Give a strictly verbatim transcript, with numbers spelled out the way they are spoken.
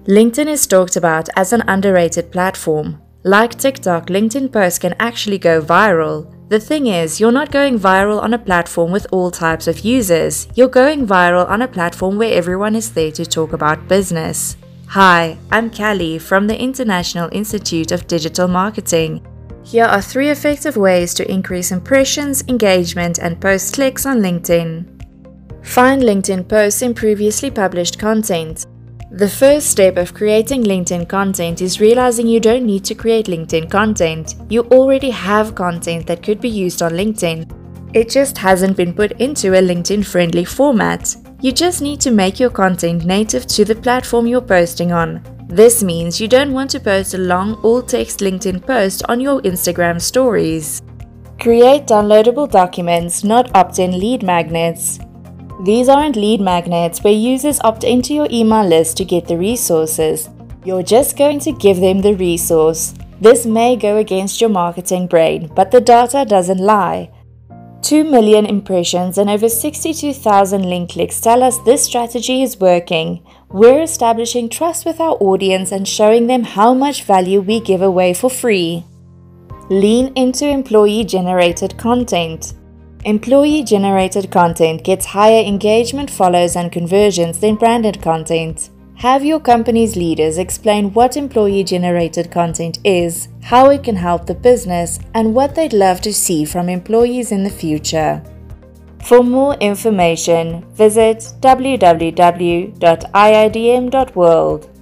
LinkedIn is talked about as an underrated platform. Like TikTok, LinkedIn posts can actually go viral. The thing is, you're not going viral on a platform with all types of users. You're going viral on a platform where everyone is there to talk about business. Hi, I'm Callie from the International Institute of Digital Marketing. Here are three effective ways to increase impressions, engagement, and post clicks on LinkedIn. Find LinkedIn posts in previously published content. The first step of creating LinkedIn content is realizing you don't need to create LinkedIn content. You already have content that could be used on LinkedIn. It just hasn't been put into a LinkedIn-friendly format. You just need to make your content native to the platform you're posting on. This means you don't want to post a long all-text LinkedIn post on your Instagram stories. Create downloadable documents, not opt-in lead magnets. These aren't lead magnets where users opt into your email list to get the resources. You're just going to give them the resource. This may go against your marketing brain, but the data doesn't lie. two million impressions and over sixty-two thousand link clicks tell us this strategy is working. We're establishing trust with our audience and showing them how much value we give away for free. Lean into employee-generated content. Employee-generated content gets higher engagement, follows, and conversions than branded content. Have your company's leaders explain what employee-generated content is, how it can help the business, and what they'd love to see from employees in the future. For more information, visit w w w dot i i d m dot world.